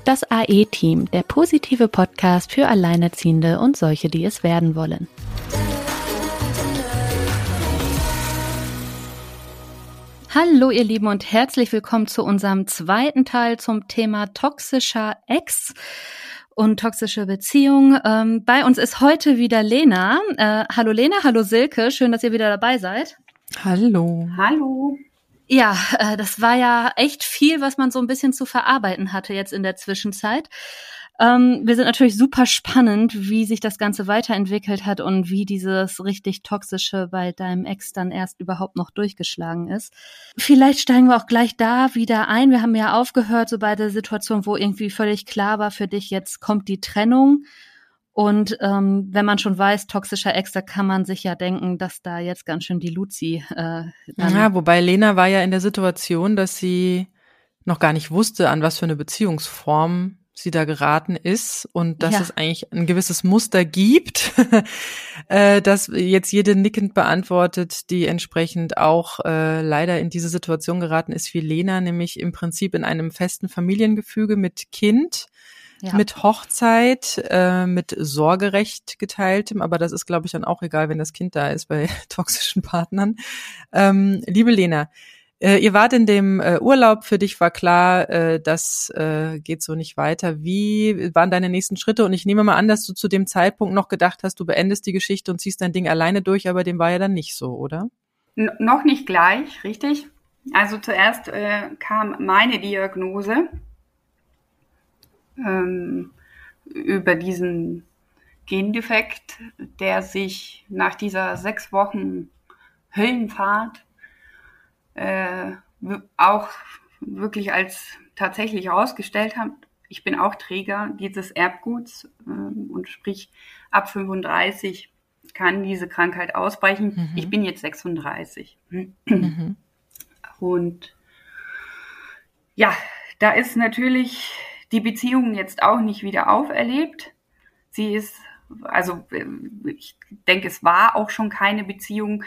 Das AE-Team, der positive Podcast für Alleinerziehende und solche, die es werden wollen. Hallo ihr Lieben und herzlich willkommen zu unserem zweiten Teil zum Thema toxischer Ex und toxische Beziehung. Bei uns ist heute wieder Lena. Hallo Lena, hallo Silke, schön, dass ihr wieder dabei seid. Hallo. Hallo. Ja, das war ja echt viel, was man so ein bisschen zu verarbeiten hatte jetzt in der Zwischenzeit. Wir sind natürlich super spannend, wie sich das Ganze weiterentwickelt hat und wie dieses richtig Toxische bei deinem Ex dann erst überhaupt noch durchgeschlagen ist. Vielleicht steigen wir auch gleich da wieder ein. Wir haben ja aufgehört, so bei der Situation, wo irgendwie völlig klar war für dich, jetzt kommt die Trennung. Und wenn man schon weiß, toxischer Ex, da kann man sich ja denken, dass da jetzt ganz schön die Luzi Ja, wobei Lena war ja in der Situation, dass sie noch gar nicht wusste, an was für eine Beziehungsform sie da geraten ist und dass es eigentlich ein gewisses Muster gibt, das jetzt jede nickend beantwortet, die entsprechend auch leider in diese Situation geraten ist wie Lena, nämlich im Prinzip in einem festen Familiengefüge mit Kind, mit Hochzeit, mit Sorgerecht geteiltem, aber das ist, glaube ich, dann auch egal, wenn das Kind da ist bei toxischen Partnern. Liebe Lena, ihr wart in dem Urlaub, für dich war klar, das geht so nicht weiter. Wie waren deine nächsten Schritte? Und ich nehme mal an, dass du zu dem Zeitpunkt noch gedacht hast, du beendest die Geschichte und ziehst dein Ding alleine durch, aber dem war ja dann nicht so, oder? Noch nicht gleich, richtig. Also zuerst kam meine Diagnose über diesen Gendefekt, der sich nach dieser 6 Wochen Höllenfahrt auch wirklich als tatsächlich herausgestellt hat. Ich bin auch Träger dieses Erbguts und sprich ab 35 kann diese Krankheit ausbrechen. Mhm. Ich bin jetzt 36. Mhm. Und ja, da ist natürlich die Beziehung jetzt auch nicht wieder auferlebt. Sie ist, also ich denke, es war auch schon keine Beziehung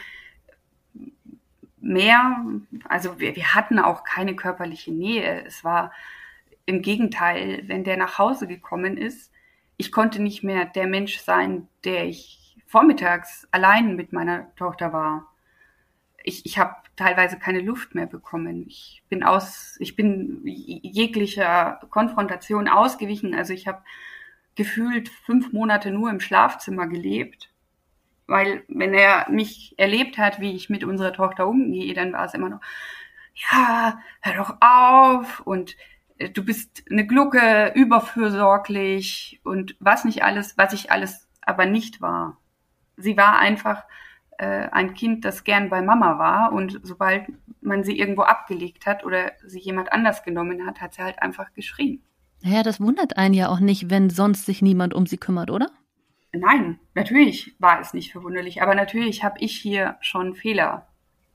mehr. Also wir hatten auch keine körperliche Nähe. Es war im Gegenteil, wenn der nach Hause gekommen ist, ich konnte nicht mehr der Mensch sein, der ich vormittags allein mit meiner Tochter war. Ich habe teilweise keine Luft mehr bekommen. Ich bin jeglicher Konfrontation ausgewichen. Also ich habe gefühlt 5 Monate nur im Schlafzimmer gelebt. Weil wenn er mich erlebt hat, wie ich mit unserer Tochter umgehe, dann war es immer noch, ja, hör doch auf und du bist eine Glucke, überfürsorglich und was ich alles aber nicht war. Sie war einfach ein Kind, das gern bei Mama war und sobald man sie irgendwo abgelegt hat oder sie jemand anders genommen hat, hat sie halt einfach geschrien. Ja, das wundert einen ja auch nicht, wenn sonst sich niemand um sie kümmert, oder? Nein, natürlich war es nicht verwunderlich, aber natürlich habe ich hier schon Fehler,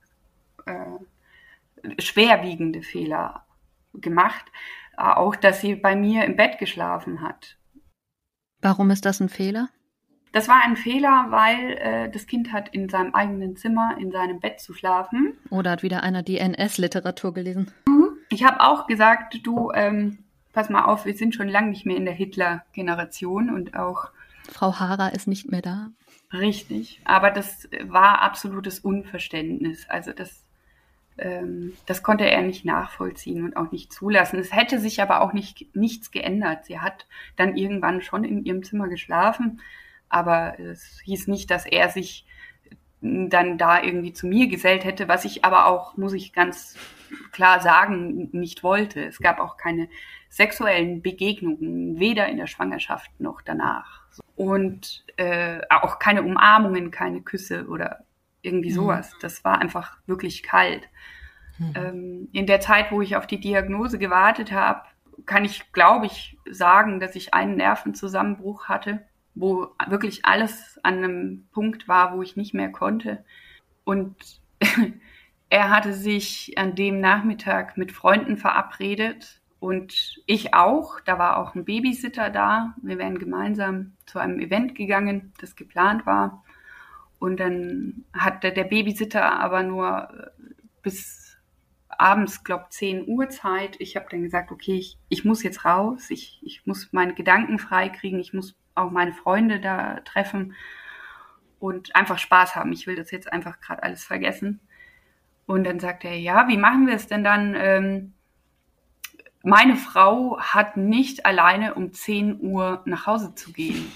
schwerwiegende Fehler gemacht, auch dass sie bei mir im Bett geschlafen hat. Warum ist das ein Fehler? Das war ein Fehler, weil das Kind hat in seinem eigenen Zimmer, in seinem Bett zu schlafen. Oder hat wieder einer die NS-Literatur gelesen? Ich habe auch gesagt, du, pass mal auf, wir sind schon lange nicht mehr in der Hitler-Generation und auch Frau Hara ist nicht mehr da. Richtig, aber das war absolutes Unverständnis. Also das konnte er nicht nachvollziehen und auch nicht zulassen. Es hätte sich aber auch nichts geändert. Sie hat dann irgendwann schon in ihrem Zimmer geschlafen, aber es hieß nicht, dass er sich dann da irgendwie zu mir gesellt hätte, was ich aber auch, muss ich ganz klar sagen, nicht wollte. Es gab auch keine sexuellen Begegnungen, weder in der Schwangerschaft noch danach. Und auch keine Umarmungen, keine Küsse oder irgendwie sowas. Das war einfach wirklich kalt. In der Zeit, wo ich auf die Diagnose gewartet habe, kann ich, glaube ich, sagen, dass ich einen Nervenzusammenbruch hatte, wo wirklich alles an einem Punkt war, wo ich nicht mehr konnte. Und er hatte sich an dem Nachmittag mit Freunden verabredet und ich auch. Da war auch ein Babysitter da. Wir wären gemeinsam zu einem Event gegangen, das geplant war. Und dann hat der Babysitter aber nur bis abends, glaube 10 Uhr Zeit. Ich habe dann gesagt, okay, ich muss jetzt raus, ich muss meine Gedanken freikriegen, ich muss auch meine Freunde da treffen und einfach Spaß haben. Ich will das jetzt einfach gerade alles vergessen. Und dann sagt er, ja, wie machen wir es denn dann? Meine Frau hat nicht alleine um 10 Uhr nach Hause zu gehen.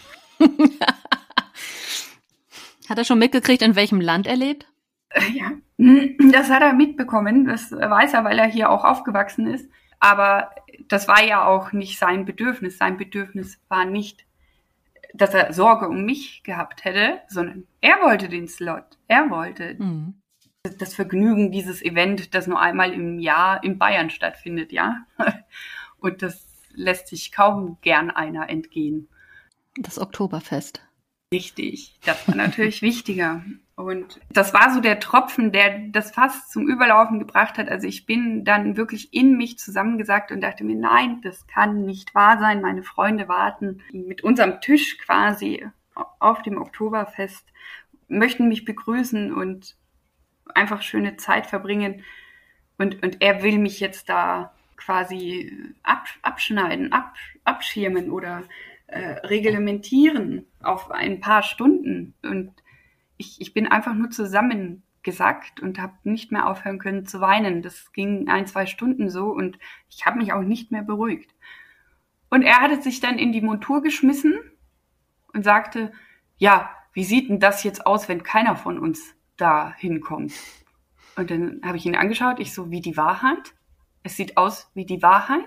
Hat er schon mitgekriegt, in welchem Land er lebt? Ja, das hat er mitbekommen. Das weiß er, weil er hier auch aufgewachsen ist. Aber das war ja auch nicht sein Bedürfnis. Sein Bedürfnis war nicht, dass er Sorge um mich gehabt hätte, sondern er wollte den Slot. Er wollte das Vergnügen, dieses Event, das nur einmal im Jahr in Bayern stattfindet, ja. Und das lässt sich kaum gern einer entgehen. Das Oktoberfest. Richtig, das war natürlich wichtiger. Und das war so der Tropfen, der das Fass zum Überlaufen gebracht hat. Also ich bin dann wirklich in mich zusammengesackt und dachte mir, nein, das kann nicht wahr sein. Meine Freunde warten mit unserem Tisch quasi auf dem Oktoberfest, möchten mich begrüßen und einfach schöne Zeit verbringen. Und er will mich jetzt da quasi abschneiden, abschirmen oder reglementieren auf ein paar Stunden. Und ich bin einfach nur zusammengesackt und habe nicht mehr aufhören können zu weinen. Das ging 1-2 Stunden so und ich habe mich auch nicht mehr beruhigt. Und er hatte sich dann in die Montur geschmissen und sagte, ja, wie sieht denn das jetzt aus, wenn keiner von uns da hinkommt? Und dann habe ich ihn angeschaut, ich so, wie die Wahrheit? Es sieht aus wie die Wahrheit.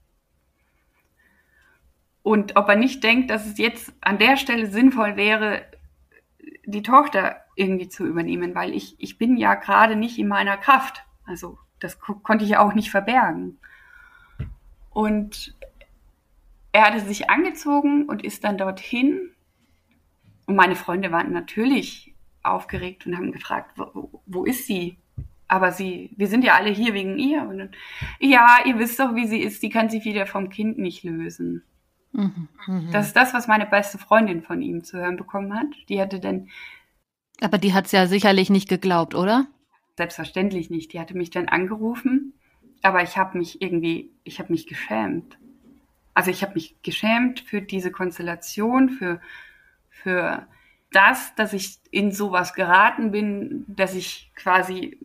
Und ob er nicht denkt, dass es jetzt an der Stelle sinnvoll wäre, die Tochter irgendwie zu übernehmen, weil ich bin ja gerade nicht in meiner Kraft. Also das konnte ich ja auch nicht verbergen. Und er hatte sich angezogen und ist dann dorthin. Und meine Freunde waren natürlich aufgeregt und haben gefragt, wo ist sie? Aber wir sind ja alle hier wegen ihr. Und dann, ja, ihr wisst doch, wie sie ist, die kann sich wieder vom Kind nicht lösen. Das ist das, was meine beste Freundin von ihm zu hören bekommen hat. Die hatte dann... Aber die hat's ja sicherlich nicht geglaubt, oder? Selbstverständlich nicht. Die hatte mich dann angerufen, aber ich habe mich geschämt. Also ich habe mich geschämt für diese Konstellation, für das, dass ich in sowas geraten bin, dass ich quasi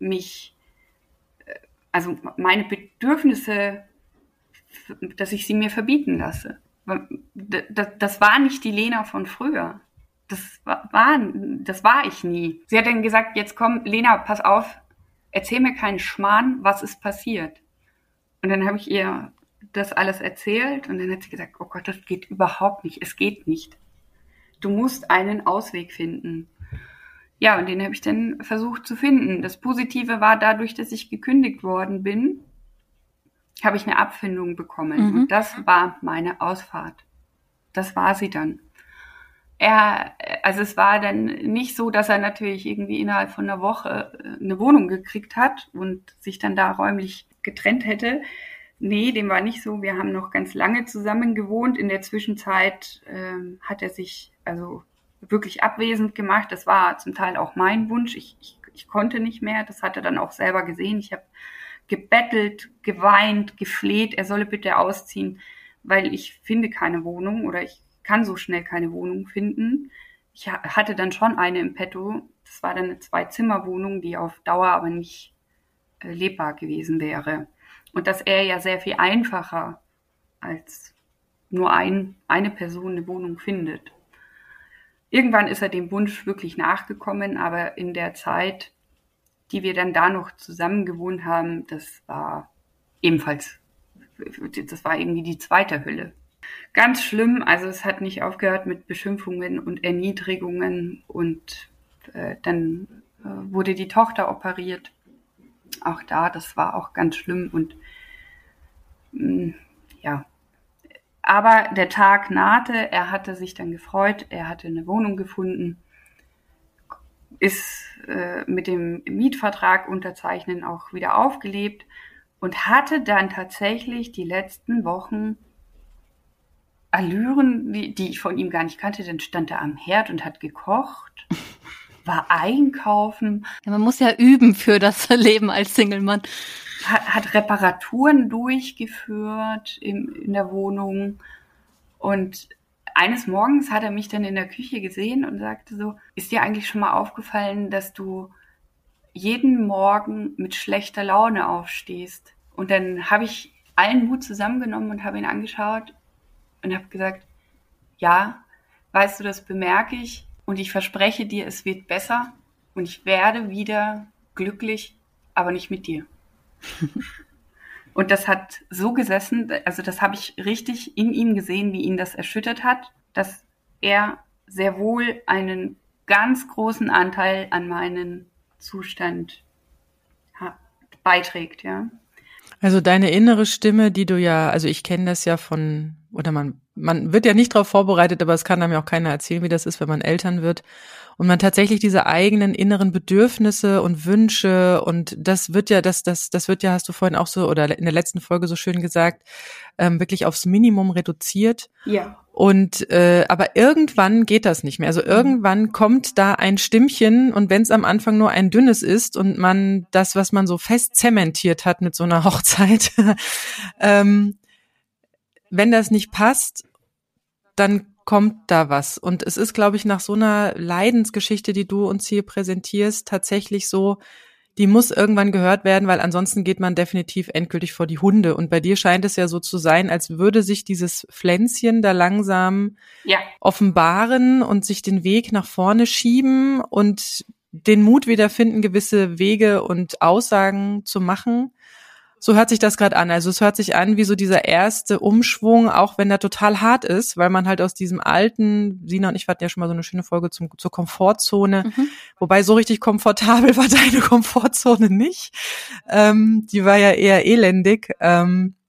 also meine Bedürfnisse, dass ich sie mir verbieten lasse. Das war nicht die Lena von früher. Das war ich nie. Sie hat dann gesagt, jetzt komm, Lena, pass auf, erzähl mir keinen Schmarrn, was ist passiert. Und dann habe ich ihr das alles erzählt und dann hat sie gesagt, oh Gott, das geht überhaupt nicht, es geht nicht. Du musst einen Ausweg finden. Ja, und den habe ich dann versucht zu finden. Das Positive war, dadurch, dass ich gekündigt worden bin, habe ich eine Abfindung bekommen. Und das war meine Ausfahrt. Das war sie dann. Also es war dann nicht so, dass er natürlich irgendwie innerhalb von einer Woche eine Wohnung gekriegt hat und sich dann da räumlich getrennt hätte. Nee, dem war nicht so. Wir haben noch ganz lange zusammen gewohnt. In der Zwischenzeit hat er sich also wirklich abwesend gemacht. Das war zum Teil auch mein Wunsch. Ich konnte nicht mehr. Das hat er dann auch selber gesehen. Ich habe gebettelt, geweint, gefleht, er solle bitte ausziehen, weil ich finde keine Wohnung oder ich kann so schnell keine Wohnung finden. Ich hatte dann schon eine im Petto. Das war dann eine 2-Zimmer-Wohnung, die auf Dauer aber nicht lebbar gewesen wäre. Und das wäre ja sehr viel einfacher, als nur eine Person eine Wohnung findet. Irgendwann ist er dem Wunsch wirklich nachgekommen, aber in der Zeit, die wir dann da noch zusammen gewohnt haben, das war irgendwie die zweite Hölle. Ganz schlimm, also es hat nicht aufgehört mit Beschimpfungen und Erniedrigungen und dann wurde die Tochter operiert. Auch das war auch ganz schlimm und ja. Aber der Tag nahte, er hatte sich dann gefreut, er hatte eine Wohnung gefunden, ist mit dem Mietvertrag unterzeichnen auch wieder aufgelebt und hatte dann tatsächlich die letzten Wochen Allüren, die ich von ihm gar nicht kannte. Dann stand er am Herd und hat gekocht war einkaufen. Ja, man muss ja üben für das Leben als Single-Mann. Hat Reparaturen durchgeführt in der Wohnung. Und eines Morgens hat er mich dann in der Küche gesehen und sagte so, ist dir eigentlich schon mal aufgefallen, dass du jeden Morgen mit schlechter Laune aufstehst? Und dann habe ich allen Mut zusammengenommen und habe ihn angeschaut und habe gesagt, ja, weißt du, das bemerke ich und ich verspreche dir, es wird besser und ich werde wieder glücklich, aber nicht mit dir. Und das hat so gesessen, also das habe ich richtig in ihm gesehen, wie ihn das erschüttert hat, dass er sehr wohl einen ganz großen Anteil an meinen Zustand beiträgt, ja. Also deine innere Stimme, die du ja, also ich kenne das ja von, oder man wird ja nicht darauf vorbereitet, aber es kann einem ja auch keiner erzählen, wie das ist, wenn man Eltern wird. Und man tatsächlich diese eigenen inneren Bedürfnisse und Wünsche und das wird ja, das wird ja, hast du vorhin auch so oder in der letzten Folge so schön gesagt, wirklich aufs Minimum reduziert. Ja. Und aber irgendwann geht das nicht mehr. Also irgendwann kommt da ein Stimmchen und wenn es am Anfang nur ein dünnes ist und man das, was man so fest zementiert hat mit so einer Hochzeit, wenn das nicht passt, dann kommt da was. Und es ist, glaube ich, nach so einer Leidensgeschichte, die du uns hier präsentierst, tatsächlich so, die muss irgendwann gehört werden, weil ansonsten geht man definitiv endgültig vor die Hunde. Und bei dir scheint es ja so zu sein, als würde sich dieses Pflänzchen da langsam offenbaren und sich den Weg nach vorne schieben und den Mut wiederfinden, gewisse Wege und Aussagen zu machen. So hört sich das gerade an. Also es hört sich an wie so dieser erste Umschwung, auch wenn der total hart ist, weil man halt aus diesem alten, Sina und ich hatten ja schon mal so eine schöne Folge zur Komfortzone, wobei so richtig komfortabel war deine Komfortzone nicht. Die war ja eher elendig, da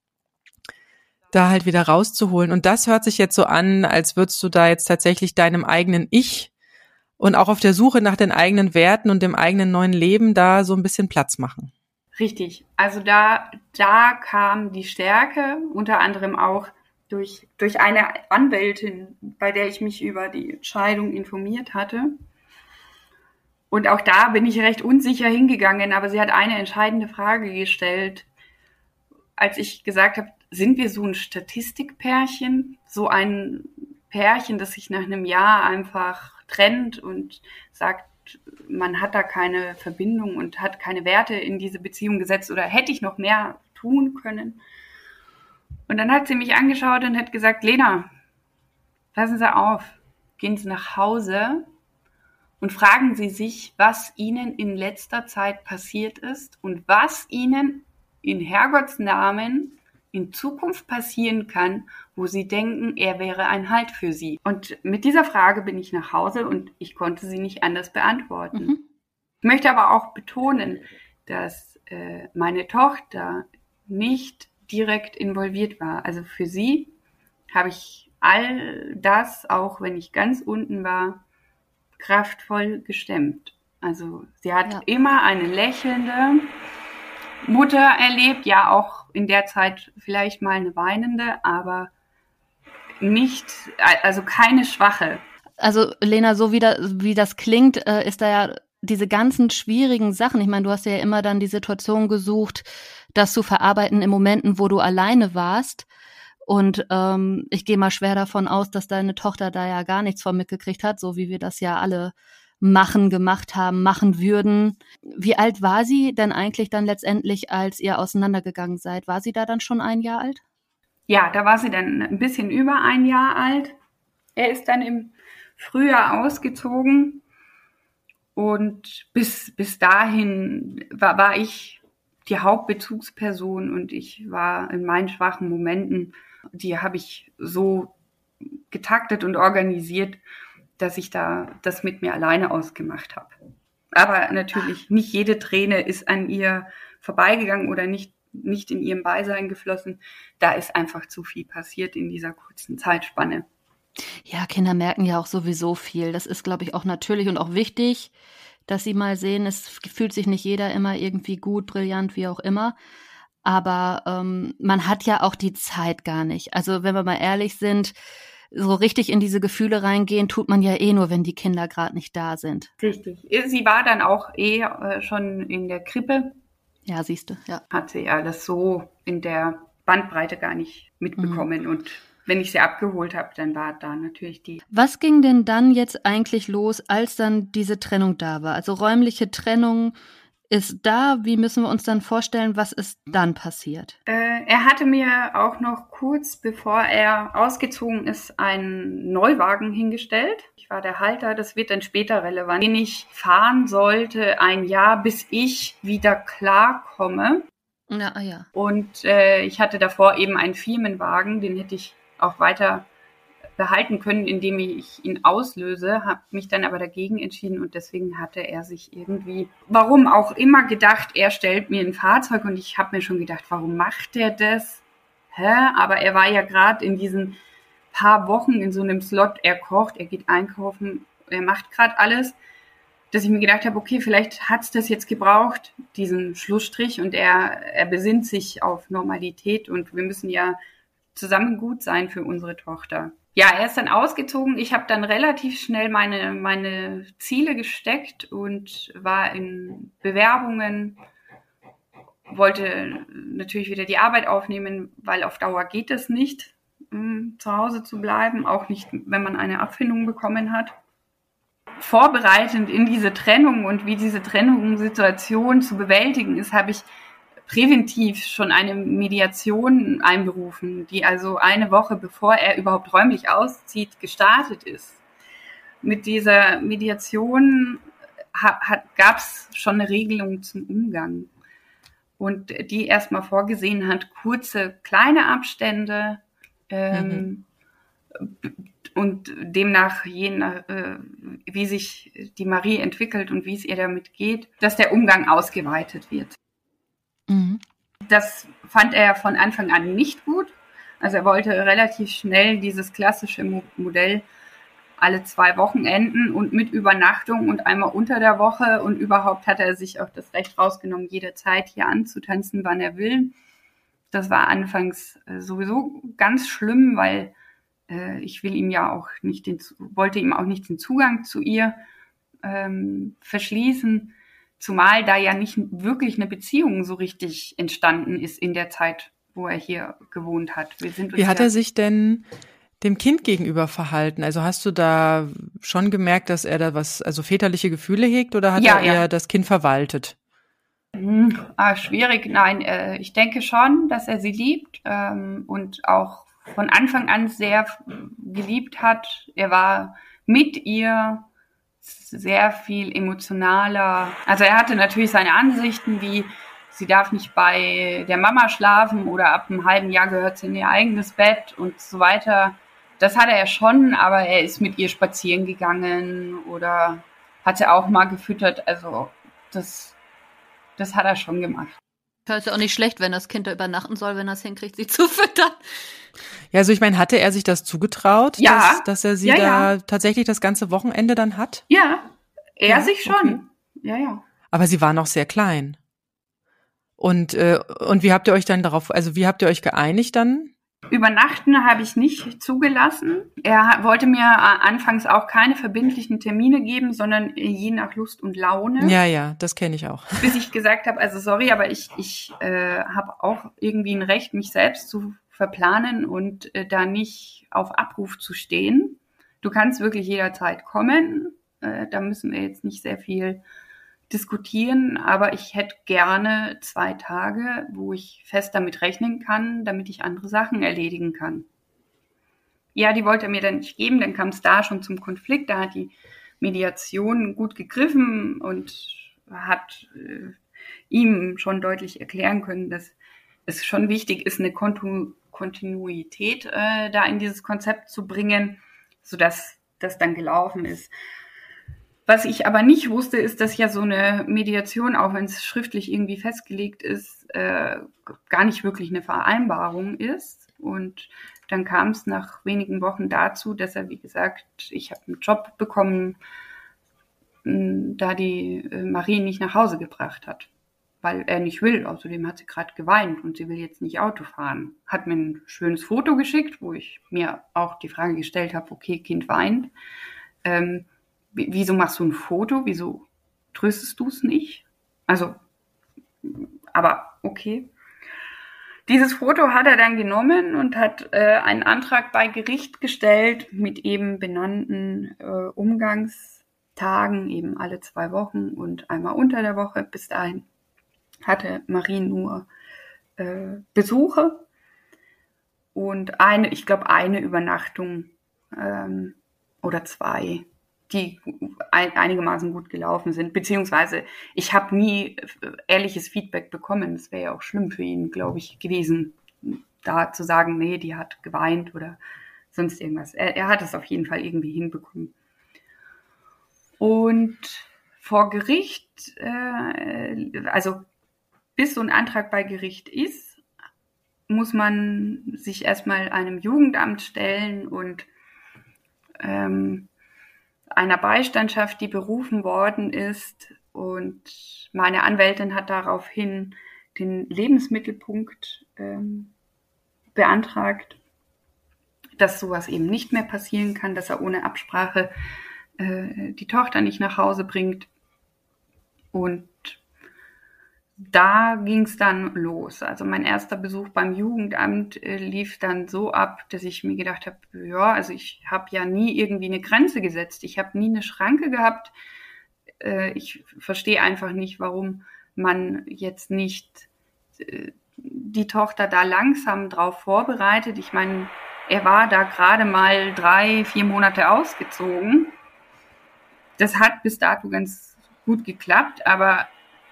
halt wieder rauszuholen. Und das hört sich jetzt so an, als würdest du da jetzt tatsächlich deinem eigenen Ich und auch auf der Suche nach den eigenen Werten und dem eigenen neuen Leben da so ein bisschen Platz machen. Richtig. Also da kam die Stärke, unter anderem auch durch eine Anwältin, bei der ich mich über die Scheidung informiert hatte. Und auch da bin ich recht unsicher hingegangen, aber sie hat eine entscheidende Frage gestellt, als ich gesagt habe, sind wir so ein Statistikpärchen, so ein Pärchen, das sich nach einem Jahr einfach trennt und sagt, man hat da keine Verbindung und hat keine Werte in diese Beziehung gesetzt oder hätte ich noch mehr tun können. Und dann hat sie mich angeschaut und hat gesagt, Lena, passen Sie auf, gehen Sie nach Hause und fragen Sie sich, was Ihnen in letzter Zeit passiert ist und was Ihnen in Herrgotts Namen in Zukunft passieren kann, wo Sie denken, er wäre ein Halt für Sie. Und mit dieser Frage bin ich nach Hause und ich konnte sie nicht anders beantworten. Ich möchte aber auch betonen, dass meine Tochter nicht direkt involviert war. Also für sie habe ich all das, auch wenn ich ganz unten war, kraftvoll gestemmt. Also sie hat immer eine lächelnde Mutter erlebt, ja auch in der Zeit vielleicht mal eine weinende, aber nicht, also keine schwache. Also Lena, so wie das klingt, ist da ja diese ganzen schwierigen Sachen. Ich meine, du hast ja immer dann die Situation gesucht, das zu verarbeiten in Momenten, wo du alleine warst. Und ich gehe mal schwer davon aus, dass deine Tochter da ja gar nichts von mitgekriegt hat, so wie wir das ja alle gemacht haben, machen würden. Wie alt war sie denn eigentlich dann letztendlich, als ihr auseinandergegangen seid? War sie da dann schon 1 Jahr alt? Ja, da war sie dann ein bisschen über 1 Jahr alt. Er ist dann im Frühjahr ausgezogen und bis dahin war ich die Hauptbezugsperson und ich war in meinen schwachen Momenten, die habe ich so getaktet und organisiert, dass ich da das mit mir alleine ausgemacht habe. Aber natürlich nicht jede Träne ist an ihr vorbeigegangen oder nicht in ihrem Beisein geflossen. Da ist einfach zu viel passiert in dieser kurzen Zeitspanne. Ja, Kinder merken ja auch sowieso viel. Das ist, glaube ich, auch natürlich und auch wichtig, dass sie mal sehen, es fühlt sich nicht jeder immer irgendwie gut, brillant, wie auch immer. Aber man hat ja auch die Zeit gar nicht. Also wenn wir mal ehrlich sind, so richtig in diese Gefühle reingehen, tut man ja nur, wenn die Kinder gerade nicht da sind. Richtig. Sie war dann auch schon in der Krippe. Ja, siehst du, ja. Hat sie ja das so in der Bandbreite gar nicht mitbekommen. Und wenn ich sie abgeholt habe, dann war da natürlich die. Was ging denn dann jetzt eigentlich los, als dann diese Trennung da war? Also räumliche Trennung ist da. Wie müssen wir uns dann vorstellen, was ist dann passiert? Er hatte mir auch noch kurz bevor er ausgezogen ist, einen Neuwagen hingestellt. Ich war der Halter, das wird dann später relevant, den ich fahren sollte 1 Jahr, bis ich wieder klarkomme. Ja. Und ich hatte davor eben einen Firmenwagen, den hätte ich auch weiter behalten können, indem ich ihn auslöse, habe mich dann aber dagegen entschieden und deswegen hatte er sich irgendwie, warum auch immer, gedacht, er stellt mir ein Fahrzeug und ich habe mir schon gedacht, warum macht er das? Aber er war ja gerade in diesen paar Wochen in so einem Slot, er kocht, er geht einkaufen, er macht gerade alles, dass ich mir gedacht habe, okay, vielleicht hat's das jetzt gebraucht, diesen Schlussstrich und er besinnt sich auf Normalität und wir müssen ja zusammen gut sein für unsere Tochter. Ja, er ist dann ausgezogen. Ich habe dann relativ schnell meine Ziele gesteckt und war in Bewerbungen, wollte natürlich wieder die Arbeit aufnehmen, weil auf Dauer geht es nicht, zu Hause zu bleiben, auch nicht, wenn man eine Abfindung bekommen hat. Vorbereitend in diese Trennung und wie diese Trennungssituation zu bewältigen ist, habe ich präventiv schon eine Mediation einberufen, die also 1 Woche bevor er überhaupt räumlich auszieht, gestartet ist. Mit dieser Mediation gab es schon eine Regelung zum Umgang und die erstmal vorgesehen hat, kurze, kleine Abstände und demnach, wie sich die Marie entwickelt und wie es ihr damit geht, dass der Umgang ausgeweitet wird. Das fand er von Anfang an nicht gut. Also er wollte relativ schnell dieses klassische Modell alle 2 Wochenenden und mit Übernachtung und einmal unter der Woche und überhaupt hat er sich auch das Recht rausgenommen, jederzeit hier anzutanzen, wann er will. Das war anfangs sowieso ganz schlimm, weil ich wollte ihm auch nicht den Zugang zu ihr verschließen. Zumal da ja nicht wirklich eine Beziehung so richtig entstanden ist in der Zeit, wo er hier gewohnt hat. Wie hat er sich denn dem Kind gegenüber verhalten? Also hast du da schon gemerkt, dass er da also väterliche Gefühle hegt oder hat er eher das Kind verwaltet? Schwierig, nein. Ich denke schon, dass er sie liebt und auch von Anfang an sehr geliebt hat. Er war mit ihr sehr viel emotionaler. Also er hatte natürlich seine Ansichten, wie sie darf nicht bei der Mama schlafen oder ab einem halben Jahr gehört sie in ihr eigenes Bett und so weiter. Das hatte er schon, aber er ist mit ihr spazieren gegangen oder hat sie auch mal gefüttert. Also das hat er schon gemacht. Das ist ja auch nicht schlecht, wenn das Kind da übernachten soll, wenn er es hinkriegt, sie zu füttern. Ja, also ich meine, hatte er sich das zugetraut, dass er sie da tatsächlich das ganze Wochenende dann hat? Ja, er sich schon. Okay. Ja. Aber sie war noch sehr klein. Und wie habt ihr euch dann wie habt ihr euch geeinigt dann? Übernachten habe ich nicht zugelassen. Er wollte mir anfangs auch keine verbindlichen Termine geben, sondern je nach Lust und Laune. Ja, das kenne ich auch. Bis ich gesagt habe, also sorry, aber ich habe auch irgendwie ein Recht, mich selbst zu verplanen und da nicht auf Abruf zu stehen. Du kannst wirklich jederzeit kommen. Da müssen wir jetzt nicht sehr viel diskutieren, aber ich hätte gerne 2 Tage, wo ich fest damit rechnen kann, damit ich andere Sachen erledigen kann. Ja, die wollte er mir dann nicht geben, dann kam es da schon zum Konflikt, da hat die Mediation gut gegriffen und hat ihm schon deutlich erklären können, dass es schon wichtig ist, eine Kontinuität da in dieses Konzept zu bringen, sodass das dann gelaufen ist. Was ich aber nicht wusste, ist, dass ja so eine Mediation, auch wenn es schriftlich irgendwie festgelegt ist, gar nicht wirklich eine Vereinbarung ist. Und dann kam es nach wenigen Wochen dazu, dass er, wie gesagt, ich habe einen Job bekommen, da die Marie nicht nach Hause gebracht hat. weil er nicht will. Außerdem hat sie gerade geweint und sie will jetzt nicht Auto fahren. Hat mir ein schönes Foto geschickt, wo ich mir auch die Frage gestellt habe, okay, Kind weint. Wieso machst du ein Foto? Wieso tröstest du es nicht? Also, aber okay. Dieses Foto hat er dann genommen und hat einen Antrag bei Gericht gestellt mit eben benannten Umgangstagen, eben alle 2 Wochen und einmal unter der Woche. Bis dahin hatte Marie nur Besuche und ich glaube eine Übernachtung oder 2, die einigermaßen gut gelaufen sind. Beziehungsweise ich habe nie ehrliches Feedback bekommen. Das wäre ja auch schlimm für ihn, glaube ich, gewesen, da zu sagen, nee, die hat geweint oder sonst irgendwas. Er hat es auf jeden Fall irgendwie hinbekommen. Und vor Gericht, also bis so ein Antrag bei Gericht ist, muss man sich erstmal einem Jugendamt stellen und einer Beistandschaft, die berufen worden ist. Und meine Anwältin hat daraufhin den Lebensmittelpunkt beantragt, dass sowas eben nicht mehr passieren kann, dass er ohne Absprache die Tochter nicht nach Hause bringt. Und da ging es dann los. Also mein erster Besuch beim Jugendamt lief dann so ab, dass ich mir gedacht habe, ja, also ich habe ja nie irgendwie eine Grenze gesetzt. Ich habe nie eine Schranke gehabt. Ich verstehe einfach nicht, warum man jetzt nicht die Tochter da langsam drauf vorbereitet. Ich meine, er war da gerade mal 3-4 Monate ausgezogen. Das hat bis dato ganz gut geklappt, aber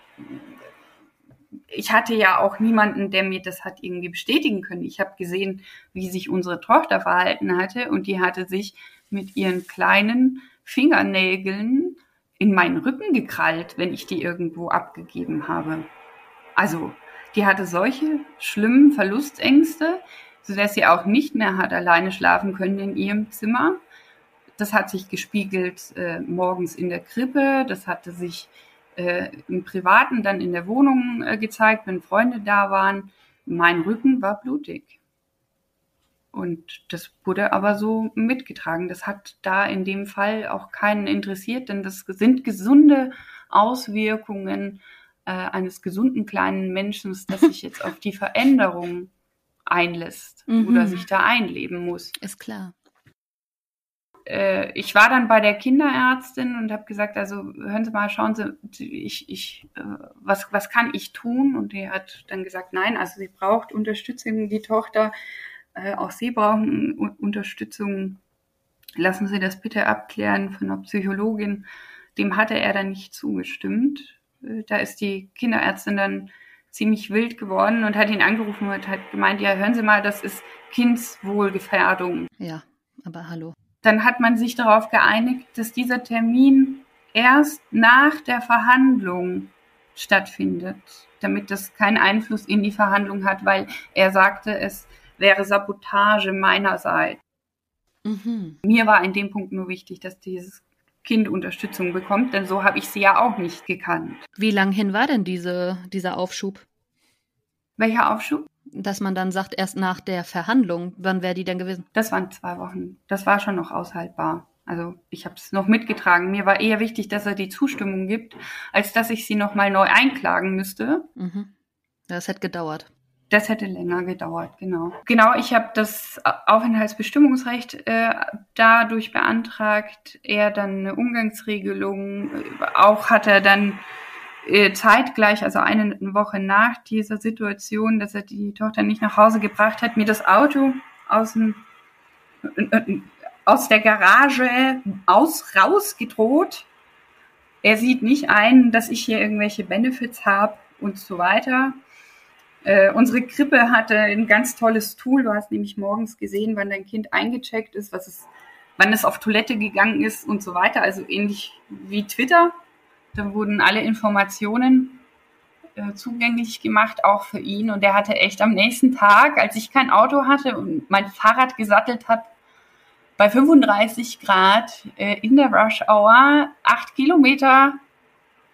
ich hatte ja auch niemanden, der mir das hat irgendwie bestätigen können. Ich habe gesehen, wie sich unsere Tochter verhalten hatte und die hatte sich mit ihren kleinen Fingernägeln in meinen Rücken gekrallt, wenn ich die irgendwo abgegeben habe. Also, die hatte solche schlimmen Verlustängste, sodass sie auch nicht mehr hat alleine schlafen können in ihrem Zimmer. Das hat sich gespiegelt morgens in der Krippe, das hatte sich im Privaten dann in der Wohnung gezeigt, wenn Freunde da waren. Mein Rücken war blutig. Und das wurde aber so mitgetragen. Das hat da in dem Fall auch keinen interessiert, denn das sind gesunde Auswirkungen eines gesunden kleinen Menschen, dass sich jetzt auf die Veränderung einlässt oder sich da einleben muss. Ist klar. Ich war dann bei der Kinderärztin und habe gesagt, also hören Sie mal, schauen Sie, was kann ich tun? Und die hat dann gesagt, nein, also sie braucht Unterstützung, die Tochter, auch Sie brauchen Unterstützung. Lassen Sie das bitte abklären von einer Psychologin. Dem hatte er dann nicht zugestimmt. Da ist die Kinderärztin dann ziemlich wild geworden und hat ihn angerufen und hat gemeint, ja, hören Sie mal, das ist Kindswohlgefährdung. Ja, aber hallo. Dann hat man sich darauf geeinigt, dass dieser Termin erst nach der Verhandlung stattfindet, damit das keinen Einfluss in die Verhandlung hat, weil er sagte, es wäre Sabotage meinerseits. Mir war in dem Punkt nur wichtig, dass dieses Kind Unterstützung bekommt, denn so habe ich sie ja auch nicht gekannt. Wie lang hin war denn dieser Aufschub? Welcher Aufschub? Dass man dann sagt, erst nach der Verhandlung. Wann wäre die denn gewesen? Das waren 2 Wochen. Das war schon noch aushaltbar. Also ich habe es noch mitgetragen. Mir war eher wichtig, dass er die Zustimmung gibt, als dass ich sie nochmal neu einklagen müsste. Das hätte gedauert. Das hätte länger gedauert, genau. Genau, ich habe das Aufenthaltsbestimmungsrecht dadurch beantragt. Er dann eine Umgangsregelung. Auch hat er dann zeitgleich, also eine Woche nach dieser Situation, dass er die Tochter nicht nach Hause gebracht hat, mir das Auto aus der Garage rausgedroht. Er sieht nicht ein, dass ich hier irgendwelche Benefits habe und so weiter. Unsere Krippe hatte ein ganz tolles Tool. Du hast nämlich morgens gesehen, wann dein Kind eingecheckt ist, wann es auf Toilette gegangen ist und so weiter. Also ähnlich wie Twitter. Da wurden alle Informationen zugänglich gemacht, auch für ihn. Und er hatte echt am nächsten Tag, als ich kein Auto hatte und mein Fahrrad gesattelt hat, bei 35 Grad in der Rush Hour 8 Kilometer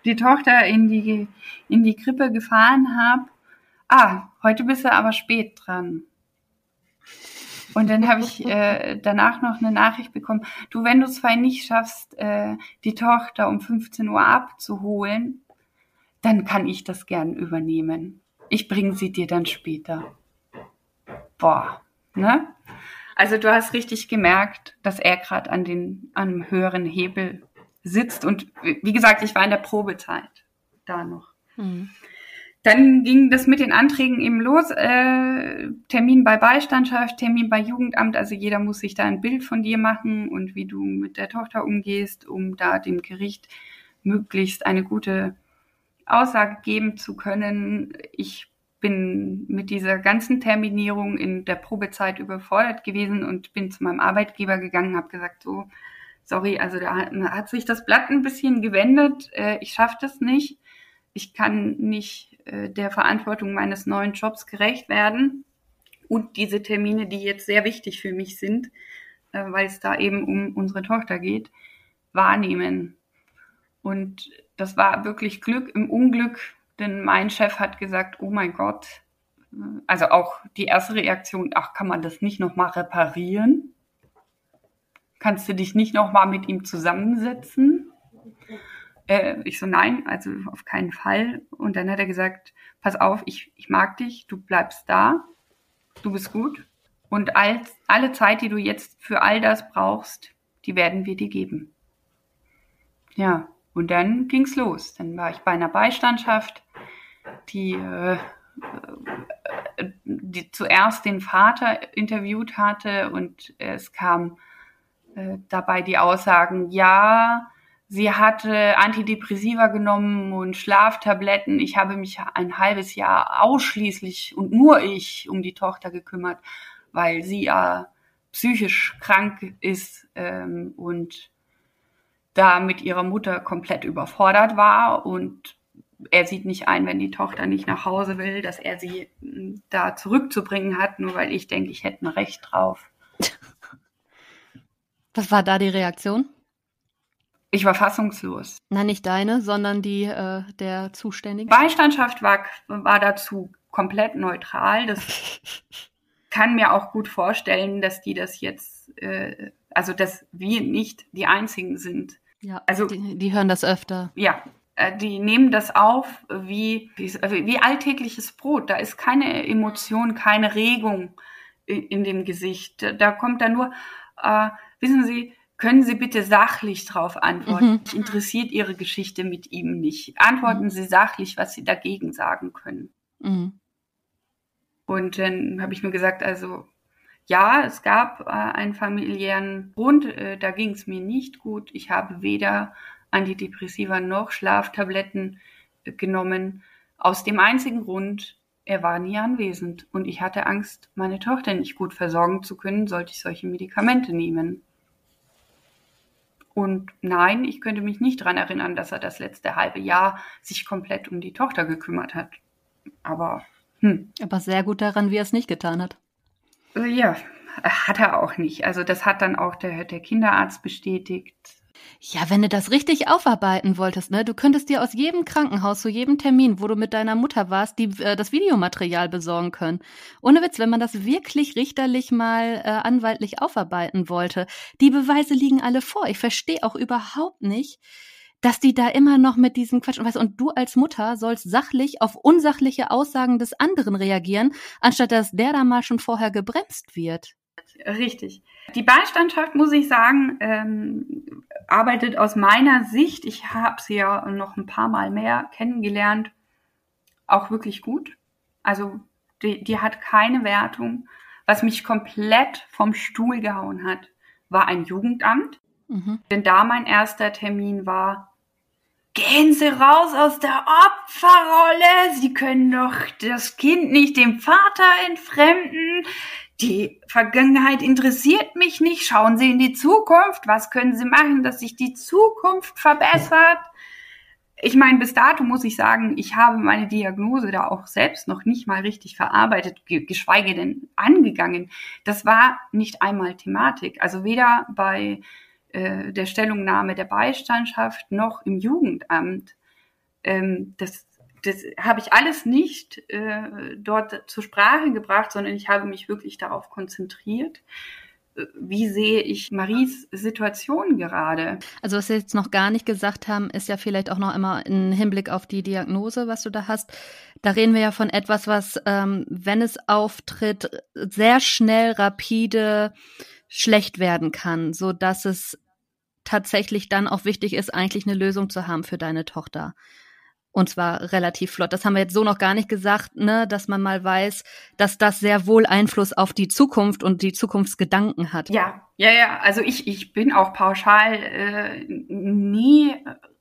die Tochter in die Krippe gefahren habe, heute bist du aber spät dran. Und dann habe ich danach noch eine Nachricht bekommen, du, wenn du es vorhin nicht schaffst, die Tochter um 15 Uhr abzuholen, dann kann ich das gern übernehmen. Ich bringe sie dir dann später. Boah, ne? Also du hast richtig gemerkt, dass er gerade am höheren Hebel sitzt. Und wie gesagt, ich war in der Probezeit da noch. Mhm. Dann ging das mit den Anträgen eben los. Termin bei Beistandschaft, Termin bei Jugendamt. Also jeder muss sich da ein Bild von dir machen und wie du mit der Tochter umgehst, um da dem Gericht möglichst eine gute Aussage geben zu können. Ich bin mit dieser ganzen Terminierung in der Probezeit überfordert gewesen und bin zu meinem Arbeitgeber gegangen und habe gesagt, so, sorry, also da hat sich das Blatt ein bisschen gewendet. Ich schaffe das nicht. Ich kann nicht der Verantwortung meines neuen Jobs gerecht werden und diese Termine, die jetzt sehr wichtig für mich sind, weil es da eben um unsere Tochter geht, wahrnehmen. Und das war wirklich Glück im Unglück, denn mein Chef hat gesagt, oh mein Gott, also auch die erste Reaktion, kann man das nicht nochmal reparieren? Kannst du dich nicht nochmal mit ihm zusammensetzen? Ich so, nein, also auf keinen Fall. Und dann hat er gesagt, pass auf, ich mag dich, du bleibst da, du bist gut. Und alle Zeit, die du jetzt für all das brauchst, die werden wir dir geben. Ja, und dann ging's los. Dann war ich bei einer Beistandschaft, die zuerst den Vater interviewt hatte und es kam dabei die Aussagen, ja, sie hatte Antidepressiva genommen und Schlaftabletten. Ich habe mich ein halbes Jahr ausschließlich und nur ich um die Tochter gekümmert, weil sie ja psychisch krank ist und da mit ihrer Mutter komplett überfordert war. Und er sieht nicht ein, wenn die Tochter nicht nach Hause will, dass er sie da zurückzubringen hat, nur weil ich denke, ich hätte ein Recht drauf. Was war da die Reaktion? Ich war fassungslos. Nein, nicht deine, sondern die der Zuständigen. Beistandschaft war dazu komplett neutral. Das kann mir auch gut vorstellen, dass die das jetzt, dass wir nicht die Einzigen sind. Ja, also die hören das öfter. Ja, die nehmen das auf wie alltägliches Brot. Da ist keine Emotion, keine Regung in dem Gesicht. Da kommt dann nur, wissen Sie, können Sie bitte sachlich drauf antworten? Mich interessiert Ihre Geschichte mit ihm nicht. Antworten Sie sachlich, was Sie dagegen sagen können. Mhm. Und dann habe ich nur gesagt, also ja, es gab einen familiären Grund, da ging es mir nicht gut. Ich habe weder Antidepressiva noch Schlaftabletten genommen. Aus dem einzigen Grund, er war nie anwesend. Und ich hatte Angst, meine Tochter nicht gut versorgen zu können, sollte ich solche Medikamente nehmen. Und nein, ich könnte mich nicht daran erinnern, dass er das letzte halbe Jahr sich komplett um die Tochter gekümmert hat. Aber sehr gut daran, wie er es nicht getan hat. Ja, hat er auch nicht. Also das hat dann auch der Kinderarzt bestätigt. Ja, wenn du das richtig aufarbeiten wolltest, ne, du könntest dir aus jedem Krankenhaus zu jedem Termin, wo du mit deiner Mutter warst, das Videomaterial besorgen können. Ohne Witz, wenn man das wirklich richterlich mal anwaltlich aufarbeiten wollte. Die Beweise liegen alle vor. Ich verstehe auch überhaupt nicht, dass die da immer noch mit diesem Quatsch und du als Mutter sollst sachlich auf unsachliche Aussagen des anderen reagieren, anstatt dass der da mal schon vorher gebremst wird. Richtig. Die Beistandschaft, muss ich sagen, arbeitet aus meiner Sicht, ich habe sie ja noch ein paar Mal mehr kennengelernt, auch wirklich gut. Also die hat keine Wertung. Was mich komplett vom Stuhl gehauen hat, war ein Jugendamt. Mhm. Denn da mein erster Termin war, gehen Sie raus aus der Opferrolle. Sie können doch das Kind nicht dem Vater entfremden. Die Vergangenheit interessiert mich nicht. Schauen Sie in die Zukunft. Was können Sie machen, dass sich die Zukunft verbessert? Ich meine, bis dato muss ich sagen, ich habe meine Diagnose da auch selbst noch nicht mal richtig verarbeitet, geschweige denn angegangen. Das war nicht einmal Thematik. Also weder bei der Stellungnahme der Beistandschaft noch im Jugendamt Das habe ich alles nicht dort zur Sprache gebracht, sondern ich habe mich wirklich darauf konzentriert, wie sehe ich Maries Situation gerade. Also was wir jetzt noch gar nicht gesagt haben, ist ja vielleicht auch noch immer im Hinblick auf die Diagnose, was du da hast. Da reden wir ja von etwas, was, wenn es auftritt, sehr schnell, rapide schlecht werden kann, so dass es tatsächlich dann auch wichtig ist, eigentlich eine Lösung zu haben für deine Tochter. Und zwar relativ flott. Das haben wir jetzt so noch gar nicht gesagt, ne, dass man mal weiß, dass das sehr wohl Einfluss auf die Zukunft und die Zukunftsgedanken hat. Ja. Also ich bin auch pauschal nie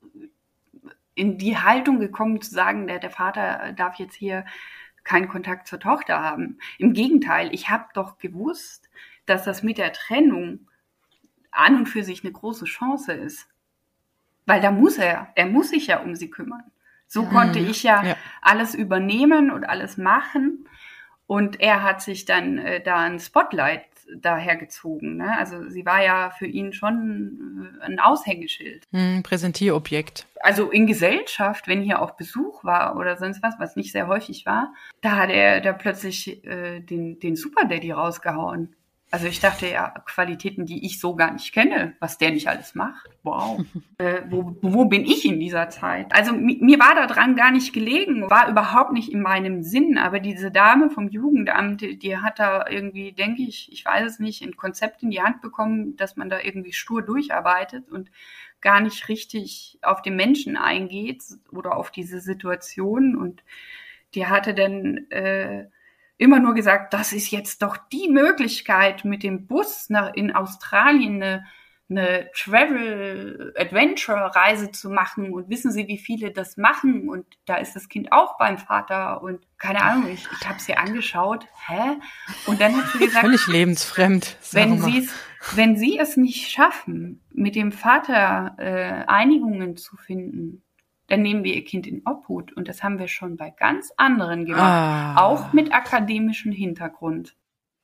in die Haltung gekommen zu sagen, der Vater darf jetzt hier keinen Kontakt zur Tochter haben. Im Gegenteil, ich habe doch gewusst, dass das mit der Trennung an und für sich eine große Chance ist. Weil da muss er muss sich ja um sie kümmern. So konnte ich ja alles übernehmen und alles machen. Und er hat sich dann da ein Spotlight dahergezogen. Ne? Also sie war ja für ihn schon ein Aushängeschild. Präsentierobjekt. Also in Gesellschaft, wenn hier auch Besuch war oder sonst was nicht sehr häufig war, da hat er da plötzlich den Super Daddy rausgehauen. Also ich dachte ja, Qualitäten, die ich so gar nicht kenne, was der nicht alles macht. Wow. Wo bin ich in dieser Zeit? Also mir war da dran gar nicht gelegen, war überhaupt nicht in meinem Sinn. Aber diese Dame vom Jugendamt, die hat da irgendwie, denke ich weiß es nicht, ein Konzept in die Hand bekommen, dass man da irgendwie stur durcharbeitet und gar nicht richtig auf den Menschen eingeht oder auf diese Situation. Und die hatte dann immer nur gesagt, das ist jetzt doch die Möglichkeit, mit dem Bus in Australien eine Travel-Adventure-Reise zu machen. Und wissen Sie, wie viele das machen? Und da ist das Kind auch beim Vater. Und keine Ahnung, ich habe sie angeschaut. Hä? Und dann hat sie gesagt, völlig lebensfremd. Wenn Sie es nicht schaffen, mit dem Vater Einigungen zu finden, dann nehmen wir Ihr Kind in Obhut. Und das haben wir schon bei ganz anderen gemacht. Auch mit akademischem Hintergrund.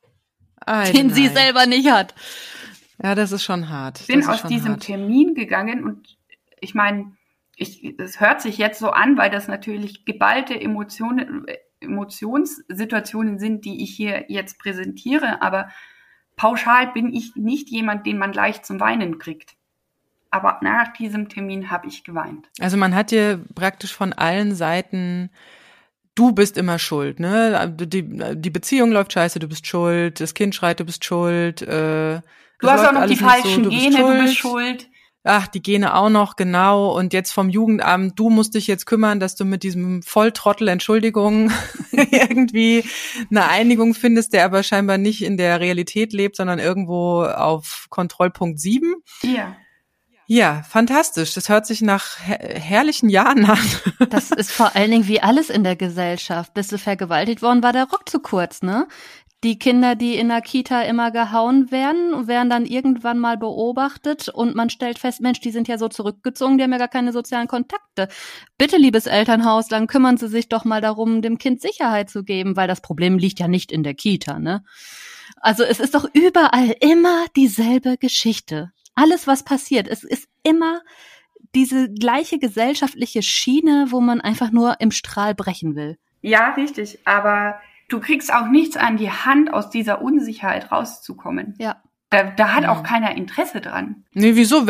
Den sie selber nicht hat. Ja, das ist schon hart. Ich bin aus diesem Termin gegangen und ich meine, es hört sich jetzt so an, weil das natürlich geballte Emotionssituationen sind, die ich hier jetzt präsentiere. Aber pauschal bin ich nicht jemand, den man leicht zum Weinen kriegt. Aber nach diesem Termin habe ich geweint. Also man hat dir praktisch von allen Seiten, du bist immer schuld, ne? Die Beziehung läuft scheiße, du bist schuld, das Kind schreit, du bist schuld. Du hast auch noch die falschen Gene, du bist schuld. Ach, die Gene auch noch, genau. Und jetzt vom Jugendamt, du musst dich jetzt kümmern, dass du mit diesem Volltrottel, Entschuldigung, irgendwie eine Einigung findest, der aber scheinbar nicht in der Realität lebt, sondern irgendwo auf Kontrollpunkt 7. Ja. Ja, fantastisch. Das hört sich nach herrlichen Jahren an. Das ist vor allen Dingen wie alles in der Gesellschaft. Bist du vergewaltigt worden, war der Rock zu kurz, ne? Die Kinder, die in der Kita immer gehauen werden dann irgendwann mal beobachtet und man stellt fest, Mensch, die sind ja so zurückgezogen, die haben ja gar keine sozialen Kontakte. Bitte, liebes Elternhaus, dann kümmern Sie sich doch mal darum, dem Kind Sicherheit zu geben, weil das Problem liegt ja nicht in der Kita, ne? Also es ist doch überall immer dieselbe Geschichte. Alles, was passiert, es ist immer diese gleiche gesellschaftliche Schiene, wo man einfach nur im Strahl brechen will. Ja, richtig. Aber du kriegst auch nichts an die Hand, aus dieser Unsicherheit rauszukommen. Ja. Da hat auch keiner Interesse dran. Nee, wieso?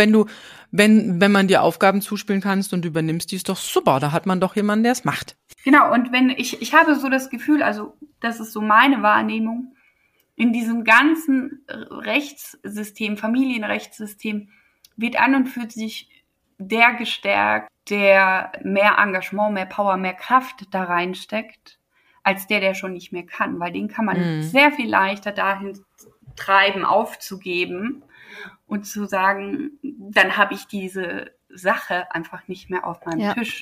Wenn man dir Aufgaben zuspielen kannst und übernimmst, die ist doch super. Da hat man doch jemanden, der es macht. Genau. Und wenn ich habe so das Gefühl, also das ist so meine Wahrnehmung, in diesem ganzen Rechtssystem, Familienrechtssystem, wird an und für sich der gestärkt, der mehr Engagement, mehr Power, mehr Kraft da reinsteckt, als der schon nicht mehr kann. Weil den kann man sehr viel leichter dahin treiben, aufzugeben und zu sagen, dann habe ich diese Sache einfach nicht mehr auf meinem Tisch.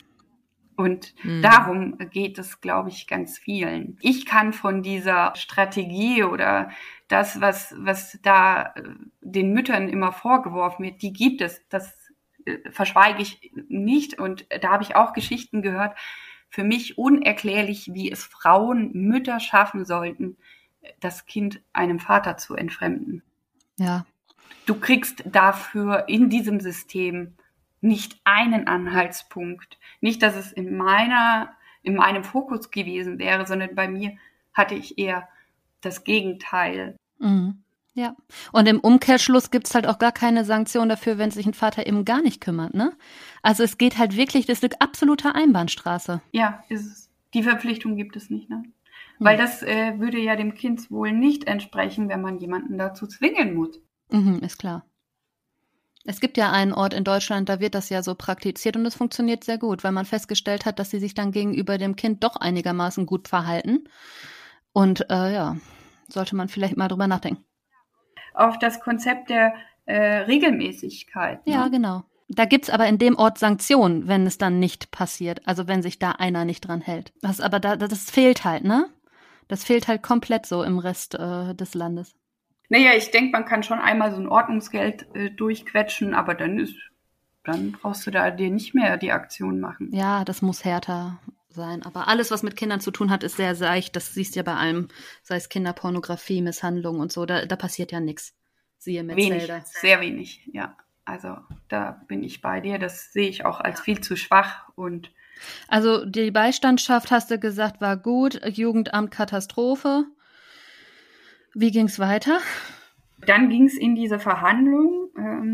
Und darum geht es, glaube ich, ganz vielen. Ich kann von dieser Strategie oder das, was da den Müttern immer vorgeworfen wird, die gibt es, das verschweige ich nicht. Und da habe ich auch Geschichten gehört, für mich unerklärlich, wie es Frauen, Mütter schaffen sollten, das Kind einem Vater zu entfremden. Ja. Du kriegst dafür in diesem System nicht einen Anhaltspunkt. Nicht, dass es in meinem Fokus gewesen wäre, sondern bei mir hatte ich eher das Gegenteil. Mhm. Ja. Und im Umkehrschluss gibt's halt auch gar keine Sanktion dafür, wenn sich ein Vater eben gar nicht kümmert, ne? Also es geht halt wirklich, das ist eine absolute Einbahnstraße. Ja, ist es. Die Verpflichtung gibt es nicht, ne? Weil das würde ja dem Kind wohl nicht entsprechen, wenn man jemanden dazu zwingen muss. Ist klar. Es gibt ja einen Ort in Deutschland, da wird das ja so praktiziert und es funktioniert sehr gut, weil man festgestellt hat, dass sie sich dann gegenüber dem Kind doch einigermaßen gut verhalten. Und sollte man vielleicht mal drüber nachdenken. Auf das Konzept der Regelmäßigkeit. Ne? Ja, genau. Da gibt's aber in dem Ort Sanktionen, wenn es dann nicht passiert. Also wenn sich da einer nicht dran hält. Das fehlt halt, ne? Das fehlt halt komplett so im Rest des Landes. Naja, ich denke, man kann schon einmal so ein Ordnungsgeld durchquetschen, aber dann brauchst du da dir nicht mehr die Aktion machen. Ja, das muss härter sein. Aber alles, was mit Kindern zu tun hat, ist sehr seicht. Das siehst du ja bei allem, sei es Kinderpornografie, Misshandlung und so. Da passiert ja nichts. Siehe Metzelder. Wenig, sehr wenig, ja. Also da bin ich bei dir. Das sehe ich auch als viel zu schwach. Und also die Beistandschaft, hast du gesagt, war gut. Jugendamt Katastrophe. Wie ging's weiter? Dann ging's in diese Verhandlung,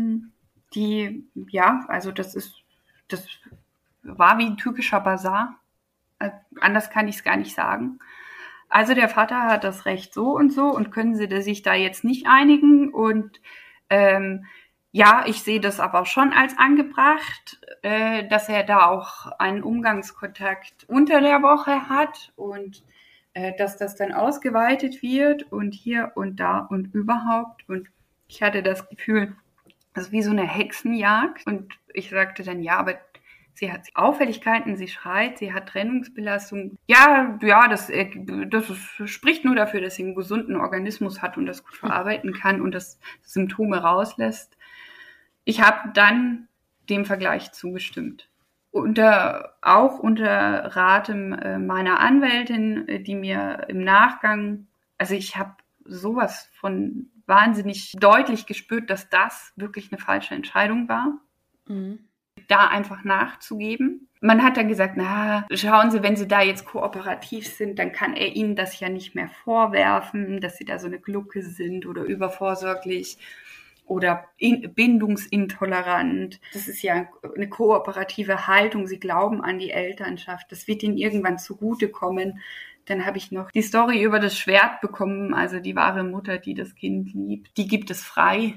also das war wie ein türkischer Basar. Anders kann ich es gar nicht sagen. Also der Vater hat das Recht so und können sie sich da jetzt nicht einigen und ich sehe das aber schon als angebracht, dass er da auch einen Umgangskontakt unter der Woche hat und dass das dann ausgeweitet wird und hier und da und überhaupt. Und ich hatte das Gefühl, das ist wie so eine Hexenjagd. Und ich sagte dann, ja, aber sie hat Auffälligkeiten, sie schreit, sie hat Trennungsbelastung. Ja, das spricht nur dafür, dass sie einen gesunden Organismus hat und das gut verarbeiten kann und das Symptome rauslässt. Ich habe dann dem Vergleich zugestimmt. Unter Ratem meiner Anwältin, die mir im Nachgang, also ich habe sowas von wahnsinnig deutlich gespürt, dass das wirklich eine falsche Entscheidung war, da einfach nachzugeben. Man hat dann gesagt, schauen Sie, wenn Sie da jetzt kooperativ sind, dann kann er Ihnen das ja nicht mehr vorwerfen, dass Sie da so eine Glucke sind oder übervorsorglich oder bindungsintolerant. Das ist ja eine kooperative Haltung. Sie glauben an die Elternschaft. Das wird ihnen irgendwann zugutekommen. Dann habe ich noch die Story über das Schwert bekommen. Also die wahre Mutter, die das Kind liebt, die gibt es frei.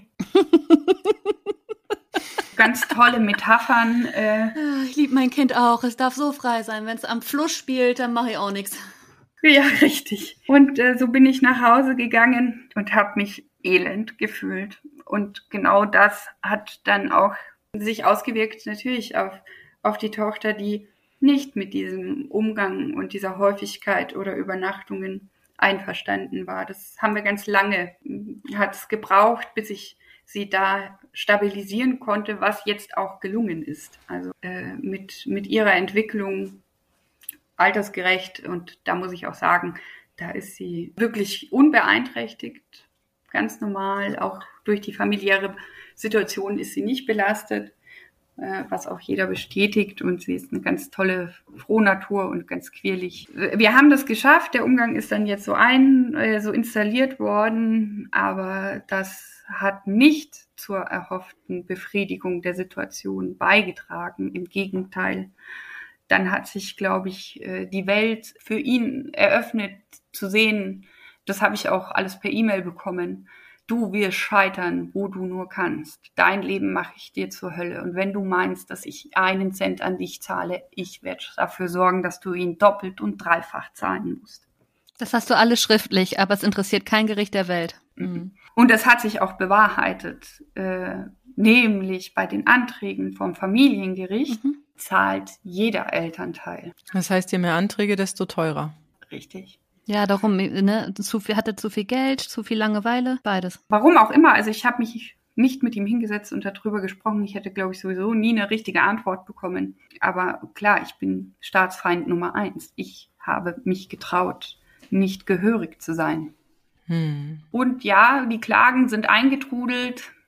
Ganz tolle Metaphern. Ich liebe mein Kind auch. Es darf so frei sein. Wenn es am Fluss spielt, dann mache ich auch nichts. Ja, richtig. Und so bin ich nach Hause gegangen und habe mich elend gefühlt. Und genau das hat dann auch sich ausgewirkt natürlich auf die Tochter, die nicht mit diesem Umgang und dieser Häufigkeit oder Übernachtungen einverstanden war. Das haben wir ganz lange, hat es gebraucht, bis ich sie da stabilisieren konnte, was jetzt auch gelungen ist. Also mit ihrer Entwicklung altersgerecht und da muss ich auch sagen, da ist sie wirklich unbeeinträchtigt, ganz normal, auch durch die familiäre Situation ist sie nicht belastet, was auch jeder bestätigt und sie ist eine ganz tolle Frohnatur und ganz quirlig. Wir haben das geschafft, der Umgang ist dann jetzt so installiert worden, aber das hat nicht zur erhofften Befriedigung der Situation beigetragen, im Gegenteil. Dann hat sich, glaube ich, die Welt für ihn eröffnet, zu sehen, das habe ich auch alles per E-Mail bekommen. Du wirst scheitern, wo du nur kannst. Dein Leben mache ich dir zur Hölle. Und wenn du meinst, dass ich 1 Cent an dich zahle, ich werde dafür sorgen, dass du ihn doppelt und dreifach zahlen musst. Das hast du alles schriftlich, aber es interessiert kein Gericht der Welt. Mhm. Und das hat sich auch bewahrheitet. Nämlich bei den Anträgen vom Familiengericht zahlt jeder Elternteil. Das heißt, je mehr Anträge, desto teurer. Richtig. Ja, darum, ne, hatte zu viel Geld, zu viel Langeweile, beides. Warum auch immer, also ich habe mich nicht mit ihm hingesetzt und darüber gesprochen. Ich hätte, glaube ich, sowieso nie eine richtige Antwort bekommen. Aber klar, ich bin Staatsfeind Nummer 1. Ich habe mich getraut, nicht gehörig zu sein. Und ja, die Klagen sind eingetrudelt.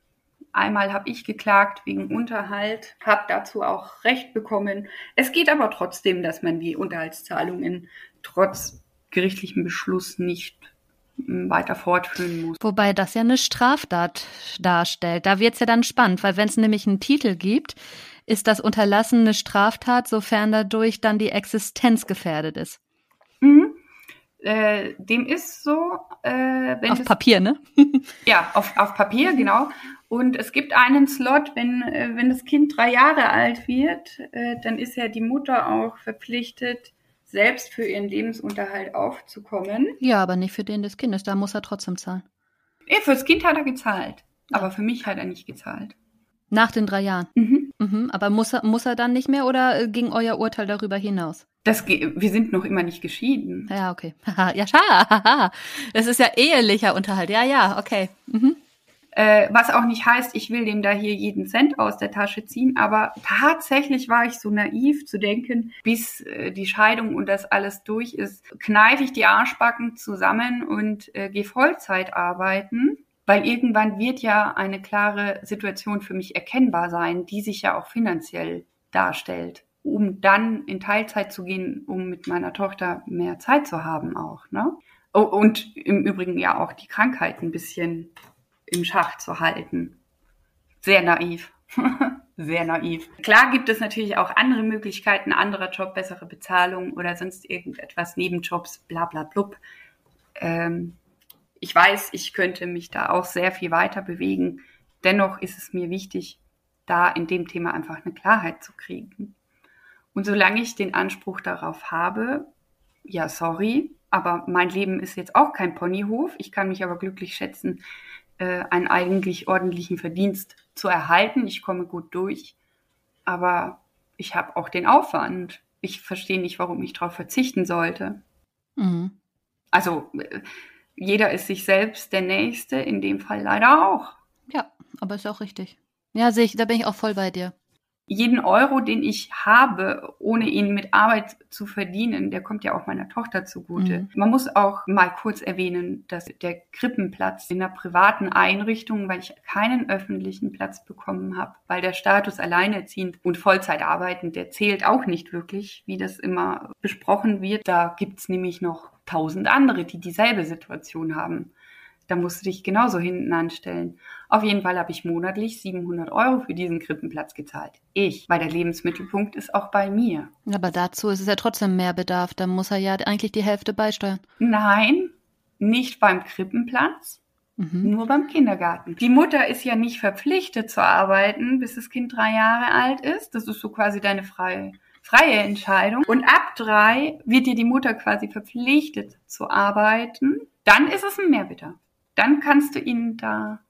Einmal habe ich geklagt wegen Unterhalt, habe dazu auch Recht bekommen. Es geht aber trotzdem, dass man die Unterhaltszahlungen trotz gerichtlichem Beschluss nicht weiter fortführen muss. Wobei das ja eine Straftat darstellt. Da wird's ja dann spannend, weil wenn es nämlich einen Titel gibt, ist das Unterlassen eine Straftat, sofern dadurch dann die Existenz gefährdet ist. Mhm. Dem ist so. Wenn auf Papier, ne? Ja, auf Papier, genau. Und es gibt einen Slot, wenn das Kind 3 Jahre alt wird, dann ist ja die Mutter auch verpflichtet, selbst für ihren Lebensunterhalt aufzukommen. Ja, aber nicht für den des Kindes, da muss er trotzdem zahlen. Ja, fürs Kind hat er gezahlt, aber für mich hat er nicht gezahlt. Nach den 3 Jahren? Mhm. Aber muss er dann nicht mehr oder ging euer Urteil darüber hinaus? Wir sind noch immer nicht geschieden. Ja, okay. Ja, schade. Das ist ja ehelicher Unterhalt. Ja, okay. Mhm. Was auch nicht heißt, ich will dem da hier jeden Cent aus der Tasche ziehen, aber tatsächlich war ich so naiv zu denken, bis die Scheidung und das alles durch ist, kneife ich die Arschbacken zusammen und gehe Vollzeit arbeiten, weil irgendwann wird ja eine klare Situation für mich erkennbar sein, die sich ja auch finanziell darstellt, um dann in Teilzeit zu gehen, um mit meiner Tochter mehr Zeit zu haben auch, ne? Oh, und im Übrigen ja auch die Krankheit ein bisschen im Schach zu halten. Sehr naiv. Sehr naiv. Klar gibt es natürlich auch andere Möglichkeiten, anderer Job, bessere Bezahlung oder sonst irgendetwas, Nebenjobs, bla bla blub. Ich weiß, ich könnte mich da auch sehr viel weiter bewegen. Dennoch ist es mir wichtig, da in dem Thema einfach eine Klarheit zu kriegen. Und solange ich den Anspruch darauf habe, ja, sorry, aber mein Leben ist jetzt auch kein Ponyhof. Ich kann mich aber glücklich schätzen, einen eigentlich ordentlichen Verdienst zu erhalten. Ich komme gut durch, aber ich habe auch den Aufwand. Ich verstehe nicht, warum ich darauf verzichten sollte. Mhm. Also jeder ist sich selbst der Nächste, in dem Fall leider auch. Ja, aber ist auch richtig. Ja, da bin ich auch voll bei dir. Jeden Euro, den ich habe, ohne ihn mit Arbeit zu verdienen, der kommt ja auch meiner Tochter zugute. Man muss auch mal kurz erwähnen, dass der Krippenplatz in einer privaten Einrichtung, weil ich keinen öffentlichen Platz bekommen habe, weil der Status alleinerziehend und Vollzeit arbeitend, der zählt auch nicht wirklich, wie das immer besprochen wird. Da gibt's nämlich noch 1000 andere, die dieselbe Situation haben. Da musst du dich genauso hinten anstellen. Auf jeden Fall habe ich monatlich 700 € für diesen Krippenplatz gezahlt. Weil der Lebensmittelpunkt ist auch bei mir. Aber dazu ist es ja trotzdem mehr Bedarf. Da muss er ja eigentlich die Hälfte beisteuern. Nein, nicht beim Krippenplatz, nur beim Kindergarten. Die Mutter ist ja nicht verpflichtet zu arbeiten, bis das Kind 3 Jahre alt ist. Das ist so quasi deine freie Entscheidung. Und ab 3 wird dir die Mutter quasi verpflichtet zu arbeiten. Dann ist es ein Mehrbedarf. Dann kannst du ihn da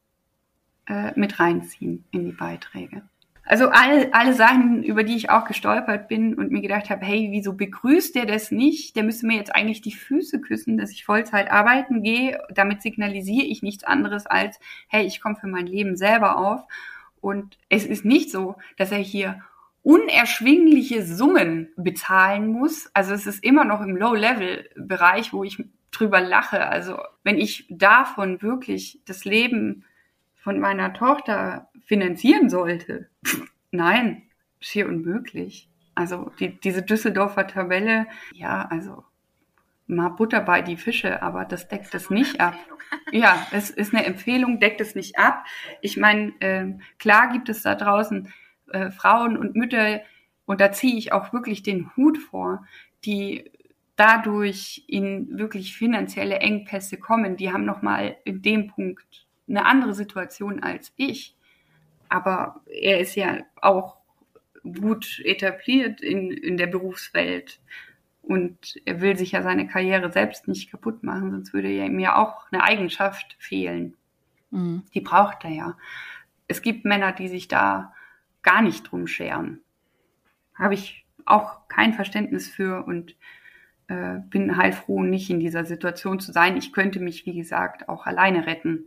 mit reinziehen in die Beiträge. Also alle Sachen, über die ich auch gestolpert bin und mir gedacht habe, hey, wieso begrüßt der das nicht? Der müsste mir jetzt eigentlich die Füße küssen, dass ich Vollzeit arbeiten gehe. Damit signalisiere ich nichts anderes als, hey, ich komme für mein Leben selber auf. Und es ist nicht so, dass er hier unerschwingliche Summen bezahlen muss. Also es ist immer noch im Low-Level-Bereich, wo ich drüber lache. Also wenn ich davon wirklich das Leben von meiner Tochter finanzieren sollte, nein, schier unmöglich. Also diese Düsseldorfer Tabelle, ja, also mal Butter bei die Fische, aber das deckt das nicht ab. Ja, es ist eine Empfehlung, deckt es nicht ab. Ich meine, klar gibt es da draußen Frauen und Mütter, und da ziehe ich auch wirklich den Hut vor, die dadurch in wirklich finanzielle Engpässe kommen. Die haben nochmal in dem Punkt eine andere Situation als ich. Aber er ist ja auch gut etabliert in der Berufswelt. Und er will sich ja seine Karriere selbst nicht kaputt machen, sonst würde ihm ja auch eine Eigenschaft fehlen. Die braucht er ja. Es gibt Männer, die sich da gar nicht drum scheren. Habe ich auch kein Verständnis für und bin heilfroh, nicht in dieser Situation zu sein. Ich könnte mich, wie gesagt, auch alleine retten.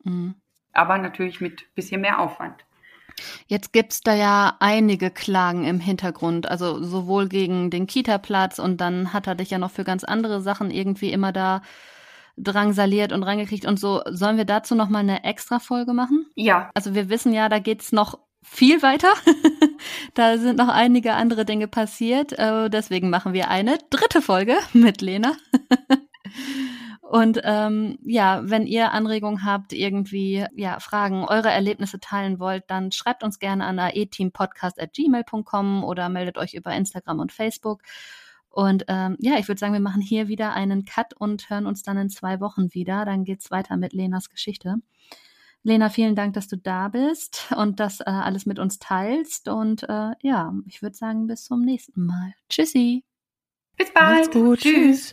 Aber natürlich mit ein bisschen mehr Aufwand. Jetzt gibt's da ja einige Klagen im Hintergrund, also sowohl gegen den Kita-Platz und dann hat er dich ja noch für ganz andere Sachen irgendwie immer da drangsaliert und reingekriegt und so. Sollen wir dazu nochmal eine extra Folge machen? Ja. Also wir wissen ja, da geht's noch viel weiter. Da sind noch einige andere Dinge passiert. Deswegen machen wir eine 3. Folge mit Lena. Und wenn ihr Anregungen habt, irgendwie Fragen, eure Erlebnisse teilen wollt, dann schreibt uns gerne an aeteampodcast@gmail.com oder meldet euch über Instagram und Facebook. Und ich würde sagen, wir machen hier wieder einen Cut und hören uns dann in 2 Wochen wieder. Dann geht's weiter mit Lenas Geschichte. Lena, vielen Dank, dass du da bist und das alles mit uns teilst. Und ich würde sagen, bis zum nächsten Mal. Tschüssi. Bis bald. Macht's gut. Tschüss.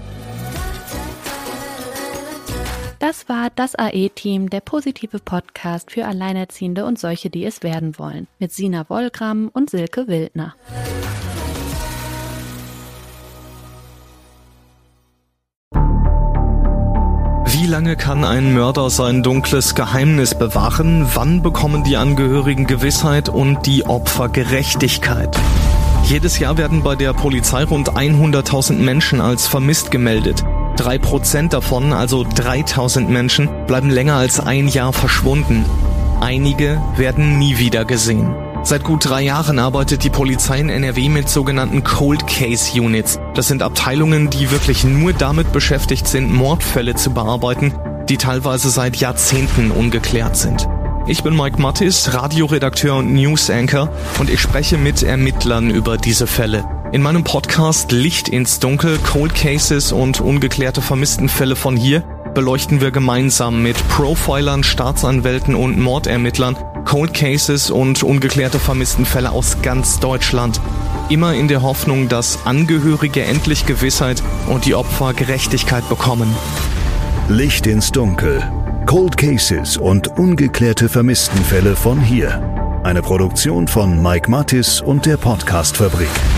Das war das AE-Team, der positive Podcast für Alleinerziehende und solche, die es werden wollen. Mit Sina Wollgramm und Silke Wildner. Wie lange kann ein Mörder sein dunkles Geheimnis bewahren? Wann bekommen die Angehörigen Gewissheit und die Opfer Gerechtigkeit? Jedes Jahr werden bei der Polizei rund 100.000 Menschen als vermisst gemeldet. 3% davon, also 3.000 Menschen, bleiben länger als 1 Jahr verschwunden. Einige werden nie wieder gesehen. Seit gut 3 Jahren arbeitet die Polizei in NRW mit sogenannten Cold Case Units. Das sind Abteilungen, die wirklich nur damit beschäftigt sind, Mordfälle zu bearbeiten, die teilweise seit Jahrzehnten ungeklärt sind. Ich bin Mike Mattis, Radioredakteur und News-Anchor und ich spreche mit Ermittlern über diese Fälle. In meinem Podcast Licht ins Dunkel, Cold Cases und ungeklärte Vermisstenfälle von hier beleuchten wir gemeinsam mit Profilern, Staatsanwälten und Mordermittlern Cold Cases und ungeklärte Vermisstenfälle aus ganz Deutschland. Immer in der Hoffnung, dass Angehörige endlich Gewissheit und die Opfer Gerechtigkeit bekommen. Licht ins Dunkel. Cold Cases und ungeklärte Vermisstenfälle von hier. Eine Produktion von Mike Mattis und der Podcast-Fabrik.